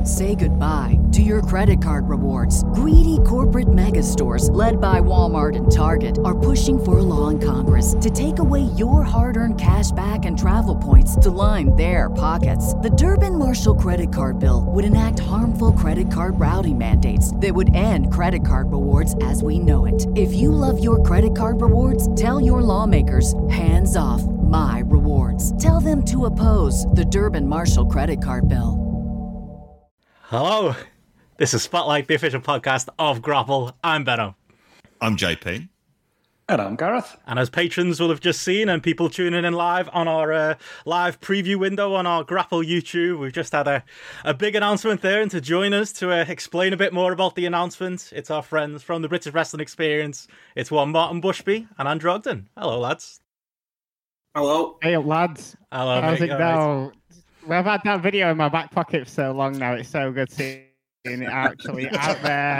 Say goodbye to your credit card rewards. Greedy corporate mega stores, led by Walmart and Target, are pushing for a law in Congress to take away your hard-earned cash back and travel points to line their pockets. The Durbin-Marshall credit card bill would enact harmful credit card routing mandates that would end credit card rewards as we know it. If you love your credit card rewards, tell your lawmakers, hands off my rewards. Tell them to oppose the Durbin-Marshall credit card bill. Hello, this is Spotlight, the official podcast of Grapple. I'm Benno. I'm JP. And I'm Gareth. And as patrons will have just seen, and people tuning in live on our live preview window on our Grapple YouTube, we've just had a big announcement there, and to join us to explain a bit more about the announcement, it's our friends from the British Wrestling Experience. It's one Martin Bushby and Andrew Ogden. Hello, lads. Hello. Hey, lads. Hello, how's mate. it going? Well, I've had that video in my back pocket for so long now. It's so good seeing it actually out there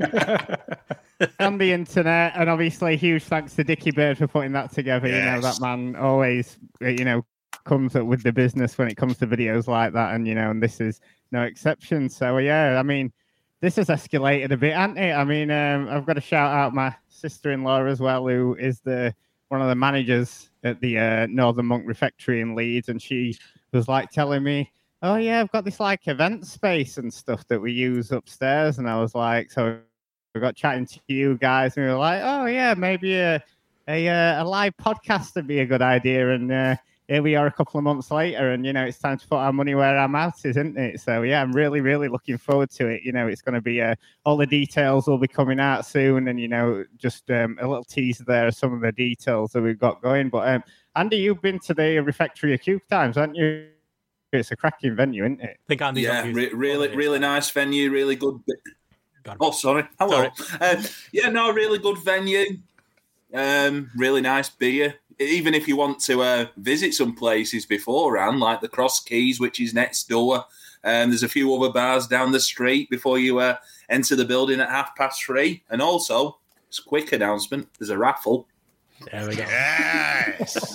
on the internet. And obviously, huge thanks to Dickie Bird for putting that together. Yes. You know, that man always, comes up with the business when it comes to videos like that. And, and this is no exception. So, yeah, I mean, this has escalated a bit, hasn't it? I mean, I've got to shout out my sister-in-law as well, who is one of the managers at the Northern Monk Refectory in Leeds. And she was like telling me, oh yeah, I've got this like event space and stuff that we use upstairs. And I was like, so we got chatting to you guys, and we were like, oh yeah, maybe a live podcast would be a good idea. And here we are a couple of months later, and it's time to put our money where our mouth is, isn't it? So yeah, I'm really, really looking forward to it. It's going to be all the details will be coming out soon, and just a little teaser there of some of the details that we've got going. But Andy, you've been to the Refectory a few times, haven't you? It's a cracking venue, isn't it? I think Andy's really nice venue, really good. Oh, sorry. Hello. Sorry. Really good venue. Really nice beer. Even if you want to visit some places beforehand, like the Cross Keys, which is next door. There's a few other bars down the street before you enter the building at 3:30. And also, it's a quick announcement, there's a raffle. There we go. Yes.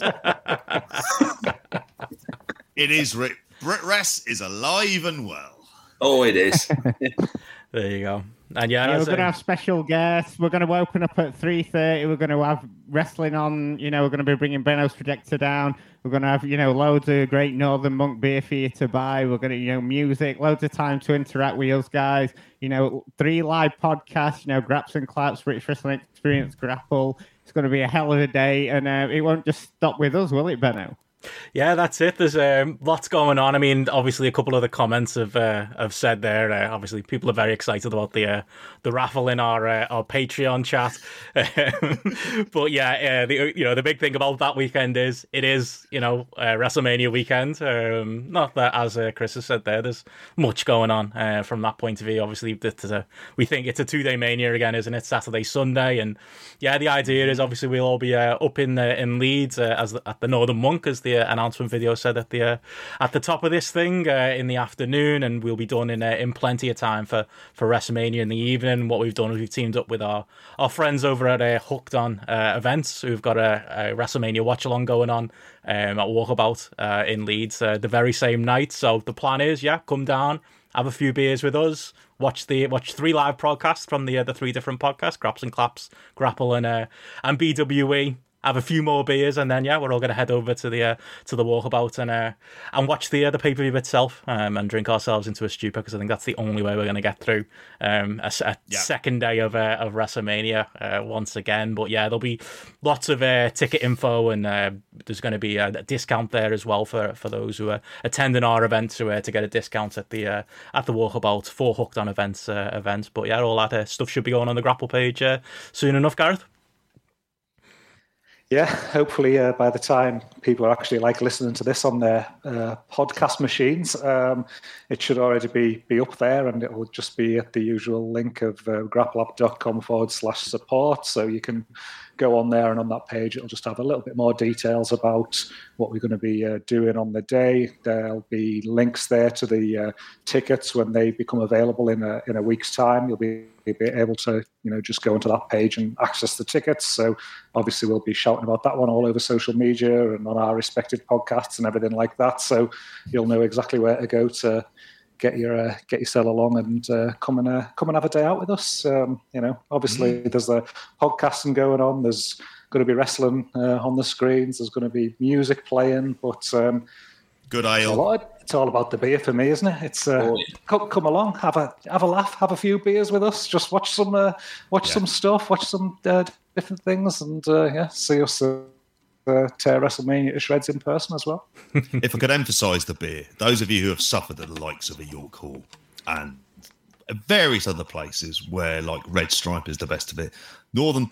It is. BritRest is alive and well. Oh, it is. There you go. And we're going to have special guests. We're going to open up at 3:30. We're going to have wrestling on. We're going to be bringing Benno's projector down. We're going to have, loads of great Northern Monk beer for you to buy. We're going to, music, loads of time to interact with us guys. 3 live podcasts, Graps and Claps, British Wrestling Experience, Grapple. It's going to be a hell of a day. And it won't just stop with us, will it, Benno? Yeah, that's it. There's lots going on. I mean, obviously, a couple of the comments have said there. Obviously, people are very excited about the raffle in our Patreon chat. But yeah, the big thing about that weekend is it is WrestleMania weekend. Not that, as Chris has said there, there's much going on from that point of view. Obviously, we think it's a 2-day Mania again, isn't it? Saturday, Sunday, and yeah, the idea is obviously we'll all be up in Leeds at the Northern Monk, as the announcement video said at the top of this thing in the afternoon, and we'll be done in plenty of time for WrestleMania in the evening. What we've done is we've teamed up with our friends over at Hooked On Events, who've got a WrestleMania watch along going on at Walkabout in Leeds the very same night. So the plan is, come down, have a few beers with us, watch 3 live podcasts from the 3 different podcasts, Graps and Claps, Grapple, and BWE. Have a few more beers, and then we're all going to head over to the Walkabout and watch the pay-per-view itself and drink ourselves into a stupor, because I think that's the only way we're going to get through a second day of WrestleMania once again. But yeah, there'll be lots of ticket info, and there's going to be a discount there as well for those who are attending our event to get a discount at the Walkabout for Hooked On Events. But yeah, all that stuff should be going on the Grapple page soon enough, Gareth. Yeah, hopefully by the time people are actually listening to this on their podcast machines, it should already be up there, and it will just be at the usual link of grappleup.com/support. So you can go on there, and on that page, it'll just have a little bit more details about what we're going to be doing on the day. There'll be links there to the tickets when they become available in a week's time. You'll be able to just go onto that page and access the tickets. So obviously we'll be shouting about that one all over social media and on our respective podcasts and everything like that. So you'll know exactly where to go to get yourself along and come and have a day out with us. Obviously there's the podcasting going on. There's going to be wrestling on the screens. There's going to be music playing, but good ale. It's all about the beer for me, isn't it? It's come along, have a laugh, have a few beers with us. Just watch some stuff, watch some different things, and see us tear WrestleMania to shreds in person as well. If I could emphasise the beer, those of you who have suffered at the likes of a York Hall and various other places where like Red Stripe is the best of it, Northern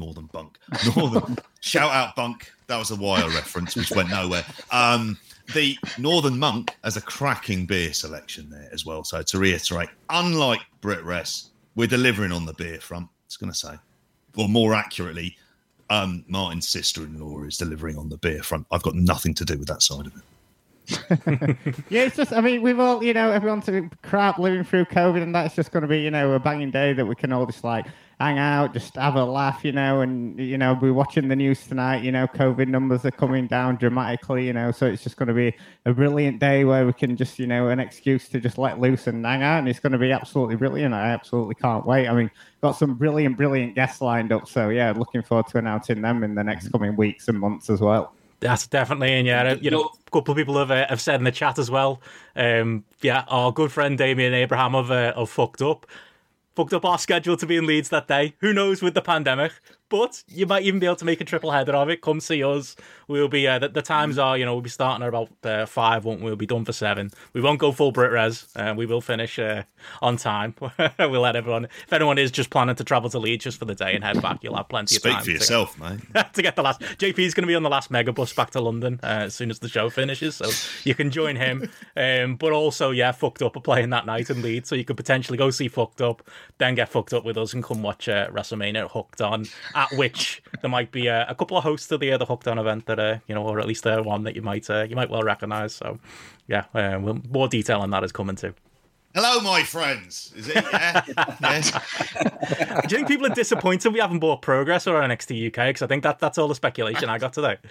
shout out Bunk. That was a Wire reference which went nowhere. The Northern Monk has a cracking beer selection there as well. So to reiterate, unlike Brit Rest, we're delivering on the beer front. I was going to say, or more accurately, Martin's sister-in-law is delivering on the beer front. I've got nothing to do with that side of it. Yeah, it's just, I mean, we've all, everyone's crap living through COVID, and that's just going to be, a banging day that we can all just like hang out, just have a laugh, and, we're watching the news tonight, COVID numbers are coming down dramatically, so it's just going to be a brilliant day where we can just, an excuse to just let loose and hang out, and it's going to be absolutely brilliant. I absolutely can't wait. I mean, got some brilliant guests lined up, so yeah, looking forward to announcing them in the next coming weeks and months as well. That's definitely, and a couple of people have said in the chat as well. Our good friend Damien Abraham have fucked up our schedule to be in Leeds that day. Who knows with the pandemic? But you might even be able to make a triple header of it. Come see us. We'll be the times are we'll be starting at about 5, won't we? We'll be done for 7. We won't go full Brit Res. We will finish on time. We'll let everyone. If anyone is just planning to travel to Leeds just for the day and head back, you'll have plenty of time. Speak for yourself, mate. To get the last. JP's going to be on the last megabus back to London as soon as the show finishes, so you can join him. But also, Fucked Up are playing that night in Leeds, so you could potentially go see Fucked Up, then get fucked up with us and come watch WrestleMania Hooked On. At which there might be a couple of hosts of the Hooked On event that or at least one that you might well recognise. So more detail on that is coming too. Hello, my friends. Is it? Yeah. Yes. Do you think people are disappointed we haven't bought Progress or NXT UK? Because I think that's all the speculation I got today.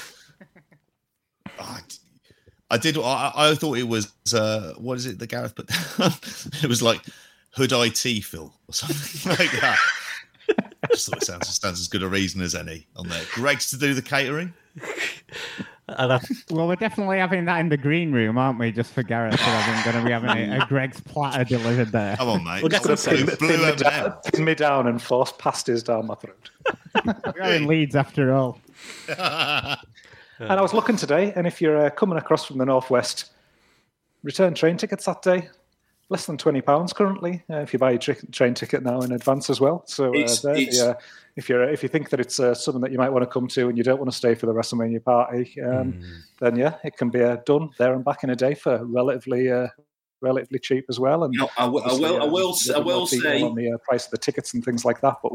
I did. I thought it was what is it that Gareth put down? It was like Hood IT Phil or something like that. I just thought it stands as good a reason as any on there. Greg's to do the catering. Well, we're definitely having that in the green room, aren't we? Just for Gareth, we're going to be having a Greg's platter delivered there. Come on, mate. We'll get pin me down and force pasties down my throat. We're in Leeds after all. And I was looking today, and if you're coming across from the northwest, return train tickets that day. Less than £20 currently. If you buy your train ticket now in advance as well. So if you think that it's something that you might want to come to and you don't want to stay for the WrestleMania party, then it can be done there and back in a day for relatively cheap as well. And I will say on the price of the tickets and things like that. But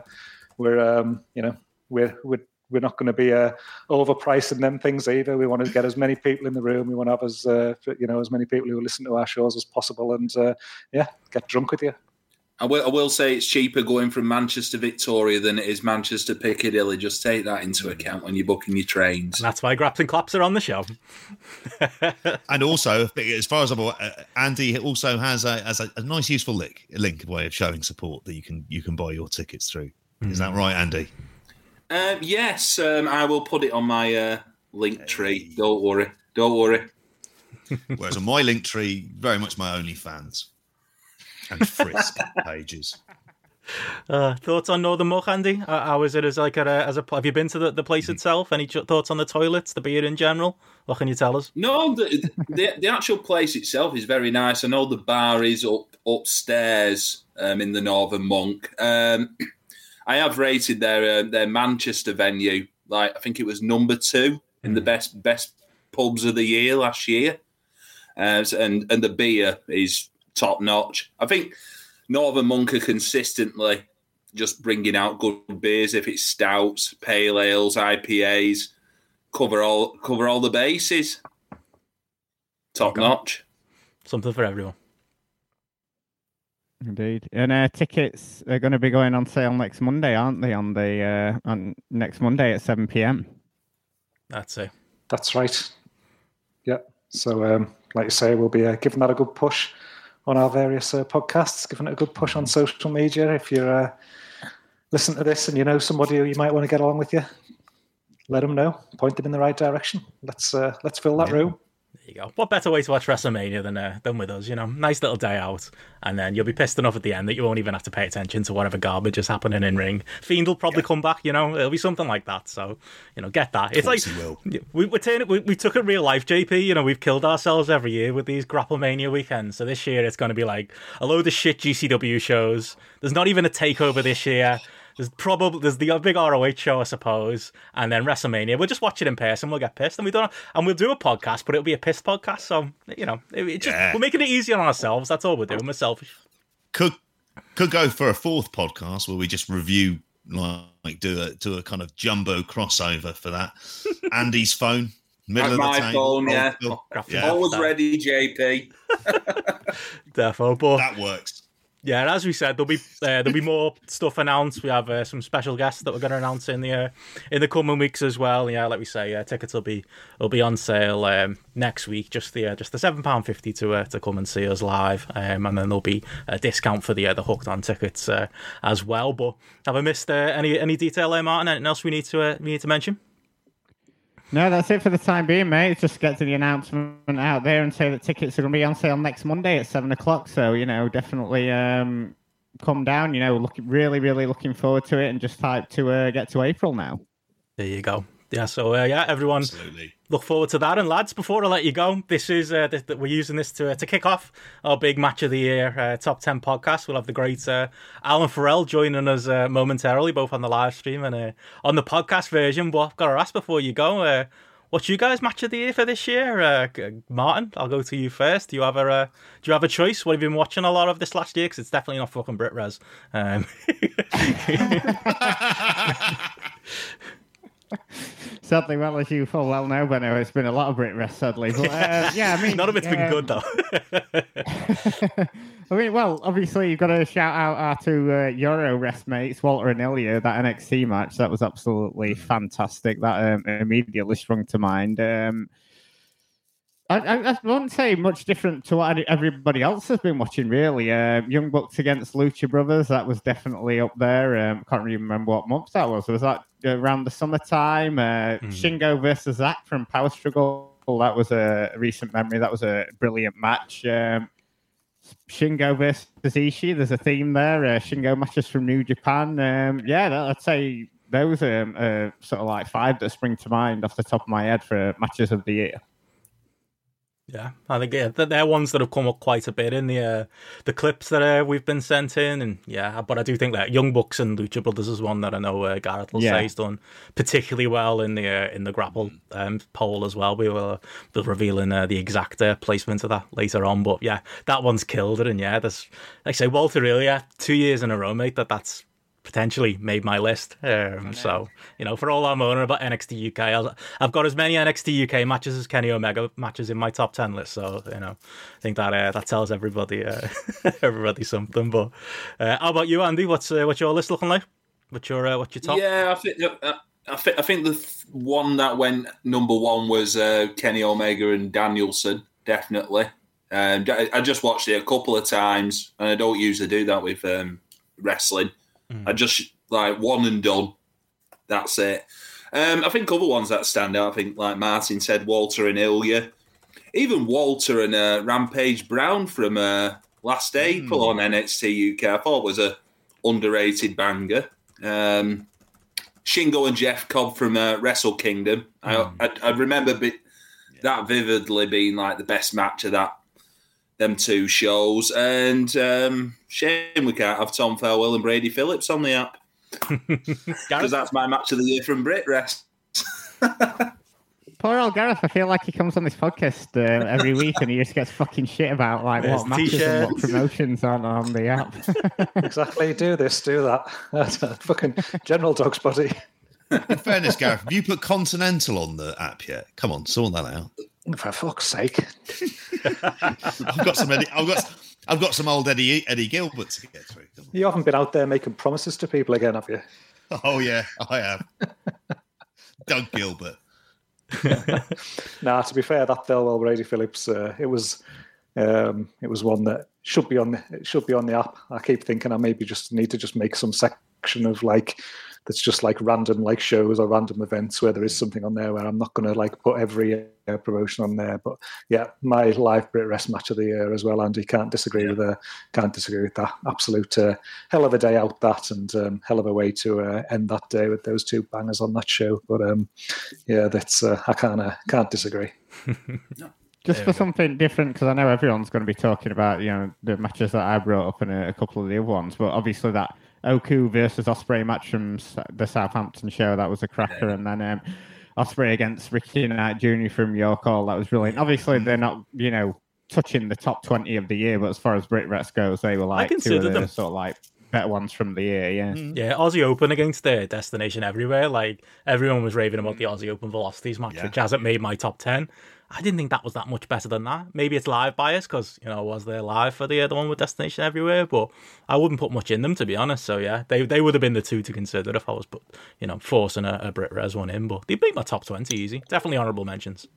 we're not going to be overpricing them things either. We want to get as many people in the room. We want to have as many people who listen to our shows as possible, and get drunk with you. I will say it's cheaper going from Manchester Victoria than it is Manchester Piccadilly. Just take that into account when you're booking your trains. And that's why Graps and Claps are on the show. And also, as far as I'm aware, Andy also has a nice, useful link way of showing support that you can buy your tickets through. Is that right, Andy? Yes, I will put it on my link tree. Don't worry. Whereas on my link tree, very much my OnlyFans and Frisk pages. Thoughts on Northern Muck, Andy? How is it as have you been to the place itself? Any thoughts on the toilets, the beer in general? What can you tell us? No, the actual place itself is very nice. I know the bar is upstairs in the Northern Monk. I have rated their Manchester venue, I think it was number 2 in the best pubs of the year last year, and the beer is top notch. I think Northern Monk are consistently just bringing out good beers. If it's stouts, pale ales, IPAs, cover all the bases. Top notch. Something for everyone. Indeed, and tickets are going to be going on sale next Monday, aren't they? On next Monday at 7 p.m. That's it. That's right. Yeah, So, like you say, we'll be giving that a good push on our various podcasts, giving it a good push on social media. If you're listening to this and you know somebody who you might want to get along with you, let them know. Point them in the right direction. Let's fill that room. There you go. What better way to watch WrestleMania than with us? Nice little day out, and then you'll be pissed enough at the end that you won't even have to pay attention to whatever garbage is happening in ring. Fiend will probably come back. It'll be something like that. So get that. It's like we took a real life, JP. We've killed ourselves every year with these Grapplemania weekends. So this year it's going to be like a load of shit GCW shows. There's not even a takeover this year. There's the big ROH show, I suppose, and then WrestleMania. We'll just watch it in person. We'll get pissed, and we'll do a podcast, but it'll be a pissed podcast. So we're making it easier on ourselves. That's all we're doing. We're selfish. Could go for a fourth podcast where we just review, do a kind of jumbo crossover for that. Andy's phone, middle of the table. Phone, yeah. Always ready, JP. Therefore, but that works. Yeah, as we said, there'll be more stuff announced. We have some special guests that we're going to announce in the coming weeks as well. Yeah, like we say, tickets will be on sale next week. Just the £7.50 to come and see us live, and then there'll be a discount for the Hooked On tickets as well. But have I missed any detail there, Martin? Anything else we need to mention? No, that's it for the time being, mate. Just get to the announcement out there and say that tickets are going to be on sale next Monday at 7:00. So, definitely come down. Really, really looking forward to it, and just hyped to get to April now. There you go. Yeah, so everyone, absolutely look forward to that. And lads, before I let you go, this is we're using this to kick off our big match of the year top 10 podcast. We'll have the great Alan Farrell joining us momentarily, both on the live stream and on the podcast version. But I've got to ask before you go, what's you guys' match of the year for this year? Martin, I'll go to you first. Do you have a choice? What have you been watching a lot of this last year? Because it's definitely not fucking Brit Res. Sadly, well, as you full well know, Benno, it's been a lot of Brit Rest, sadly. But, none of it's been good, though. Well, obviously, you've got to shout out our two Euro rest mates, Walter and Ilya, that NXT match. That was absolutely fantastic. That immediately sprung to mind. I won't say much different to what everybody else has been watching, really. Young Bucks against Lucha Brothers, that was definitely up there. Can't really remember what month that was. Was that around the summertime? Shingo versus Zack from Power Struggle, that was a recent memory. That was a brilliant match. Shingo versus Ishii, there's a theme there. Shingo matches from New Japan. I'd say those are sort of like five that spring to mind off the top of my head for matches of the year. Yeah, I think they're ones that have come up quite a bit in the clips that we've been sent in, and but I do think that Young Bucks and Lucha Brothers is one that I know Gareth will say he's done particularly well in the Grapple poll as well. We will be revealing the exact placement of that later on, but yeah, that one's killed it, and there's, like I say, Walter Ilya, 2 years in a row, mate. That's potentially made my list. So, for all I'm moaning about NXT UK, I've got as many NXT UK matches as Kenny Omega matches in my top 10 list. So, I think that tells everybody something. But how about you, Andy? What's your list looking like? What's your top? Yeah, I think the one that went number one was Kenny Omega and Danielson, definitely. I just watched it a couple of times, and I don't usually do that with wrestling. I just one and done. That's it. I think other ones that stand out, I think, like Martin said, Walter and Ilya. Even Walter and Rampage Brown from last April on NXT UK, I thought was a underrated banger. Shingo and Jeff Cobb from Wrestle Kingdom. I remember that vividly being like the best match of them two shows. And shame we can't have Tom Farewell and Brady Phillips on the app. Because that's my match of the year from Brit Rest. Poor old Gareth, I feel like he comes on this podcast every week and he just gets fucking shit about what matches and what promotions on the app. Exactly, do this, do that. That's a fucking General Dog's body. In fairness, Gareth, have you put Continental on the app yet? Come on, sort that out. For fuck's sake. I've got some old Eddie Gilbert to get through. You haven't been out there making promises to people again, have you? Oh yeah, I have. Doug Gilbert. Nah, to be fair, that Thelwell Brady Phillips, it was one that should be on the app. I keep thinking I maybe just need to just make some section of like that's just like random like shows or random events where there is something on there where I'm not going to like put every promotion on there. But yeah, my live Brit Rest match of the year as well, Andy. Can't disagree with that. Absolute hell of a day out that, and hell of a way to end that day with those two bangers on that show. But yeah, that's I can't disagree. No. Just for something different, because I know everyone's going to be talking about, you know, the matches that I brought up and a couple of the other ones, but obviously that Oku versus Ospreay match from the Southampton show, that was a cracker, and then Ospreay against Ricky Knight Jr. from York Hall, that was brilliant. Obviously, they're not, you know, touching the top 20 of the year, but as far as Brit Rest goes, they were like two of the sort of like better ones from the year, yeah. Yeah, Aussie Open against the Destination Everywhere, like everyone was raving about the Aussie Open Velocities match, which hasn't made my top 10. I didn't think that was that much better than that. Maybe it's live bias because, you know, I was there live for the one with Destination Everywhere, but I wouldn't put much in them, to be honest. So yeah, they would have been the two to consider if I was, forcing a Brit Res one in. But they beat my top 20 easy. Definitely honourable mentions.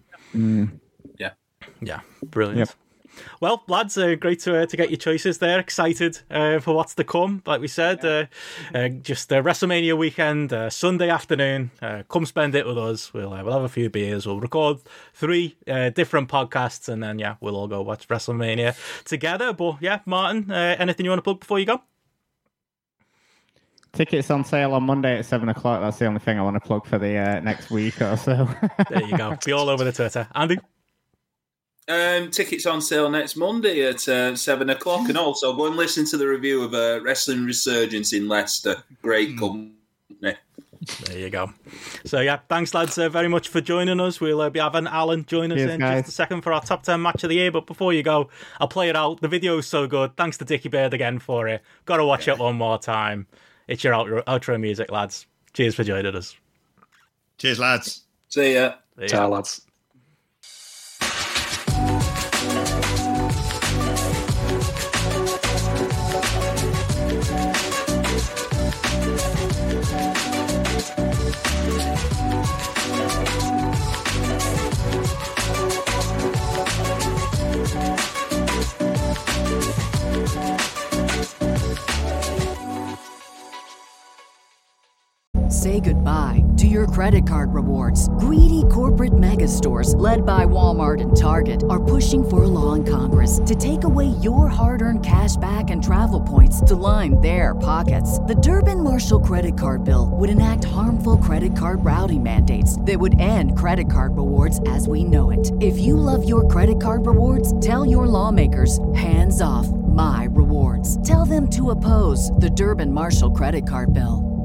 Yeah, brilliant. Yep. Well, lads, great to get your choices there. Excited for what's to come. Like we said, just WrestleMania weekend, Sunday afternoon. Come spend it with us. We'll have a few beers. We'll record 3 different podcasts, and then we'll all go watch WrestleMania together. But yeah, Martin, anything you want to plug before you go? Tickets on sale on Monday at 7:00. That's the only thing I want to plug for the next week or so. There you go. Be all over the Twitter. Andy? Tickets on sale next Monday at 7:00, and also go and listen to the review of Wrestling Resurgence in Leicester. Great company. There you go. So yeah, thanks lads very much for joining us. We'll be having Alan join us in just a second for our top 10 match of the year. But before you go, I'll play it out. The video is so good. Thanks to Dickie Bird again for it. Got to watch it one more time. It's your outro music, lads. Cheers for joining us. Cheers, lads. See ya. Ciao, lads. Say goodbye to your credit card rewards. Greedy corporate mega stores, led by Walmart and Target, are pushing for a law in Congress to take away your hard-earned cash back and travel points to line their pockets. The Durbin-Marshall credit card bill would enact harmful credit card routing mandates that would end credit card rewards as we know it. If you love your credit card rewards, tell your lawmakers, hands off my rewards. Tell them to oppose the Durbin-Marshall credit card bill.